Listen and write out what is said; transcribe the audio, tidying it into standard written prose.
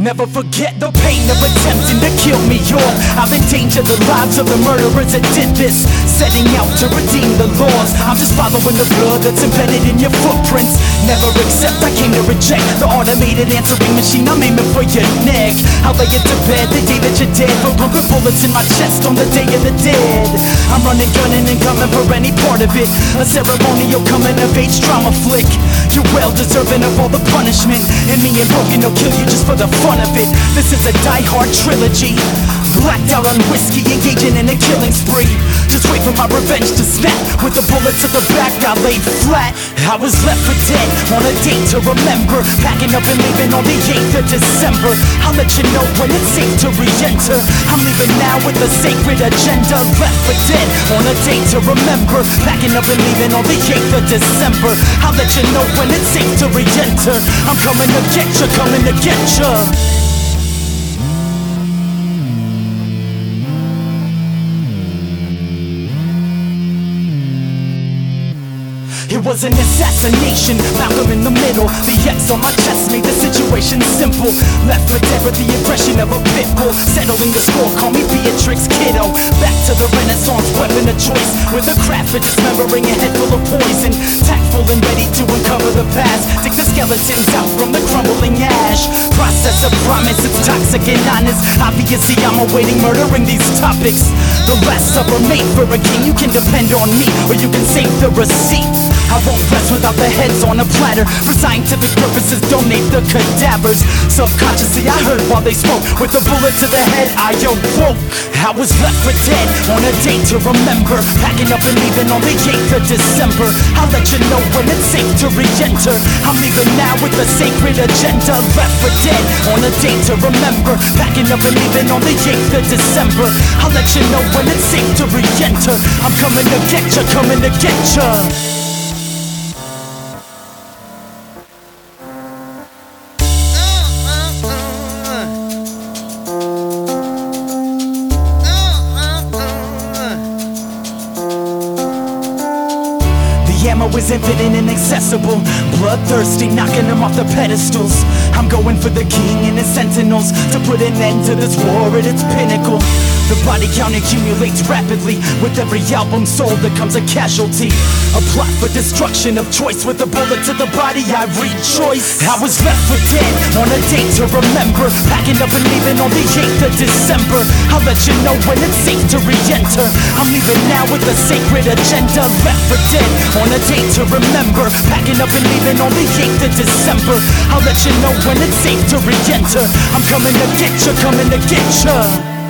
Never forget the pain of attempting to kill me off. I've endangered the lives of the murderers that did this, setting out to redeem the laws. I'm just following the blood that's embedded in your footprints. Never accept, I came to reject the automated answering machine. I'm aiming for your neck. I'll lay it to bed the day that you're dead, for pumping bullets in my chest on the day of the dead. I'm running, gunning, and coming for any part of it. A ceremonial coming of age drama flick. You're well deserving of all the punishment, and me and Broken will kill you just for the fun of it. This is a die-hard trilogy, blacked out on whiskey, engaging in a killing spree. Just wait for my revenge to snap. With a bullet to the back, I laid flat. I was left for dead on a date to remember, packing up and leaving on the 8th of December. I'll let you know when it's safe to re-enter. I'm leaving now with a sacred agenda. Left for dead on a date to remember, packing up and leaving on the 8th of December. I'll let you know when it's safe to re-enter. I'm coming to get you, coming to get you. It was an assassination, Malcolm in the middle. The X on my chest made the situation simple. Left for dead with the impression of a pit bull. Settling the score, call me Beatrix Kiddo. Back to the Renaissance, weapon of choice, with a craft for dismembering a head full of poison. Tactful and ready to uncover the past, dig the skeletons out from the crumbling ash. Process of promise, it's toxic and honest. Obviously I'm awaiting murdering these topics. The last supper made for a king. You can depend on me, or you can save the receipt. I won't rest without the heads on a platter. For scientific purposes, donate the cadavers. Subconsciously I heard while they spoke. With a bullet to the head, I awoke. I was left for dead on a date to remember, packing up and leaving on the 8th of December. I'll let you know when it's safe to re-enter. I'm leaving now with a sacred agenda. Left for dead on a date to remember, packing up and leaving on the 8th of December. I'll let you know when it's safe to re-enter. I'm coming to get you, coming to get you. Ammo is infinite and inaccessible, bloodthirsty, knocking them off the pedestals. I'm going for the king and his sentinels, to put an end to this war at its pinnacle. The body count accumulates rapidly, with every album sold there comes a casualty. A plot for destruction of choice, with a bullet to the body I rejoice. I was left for dead on a date to remember, packing up and leaving on the 8th of December. I'll let you know when it's safe to re-enter. I'm leaving now with a sacred agenda. Left for dead on a date to remember, packing up and leaving on the 8th of December. I'll let you know when it's safe to re-enter. I'm coming to get you, coming to get you.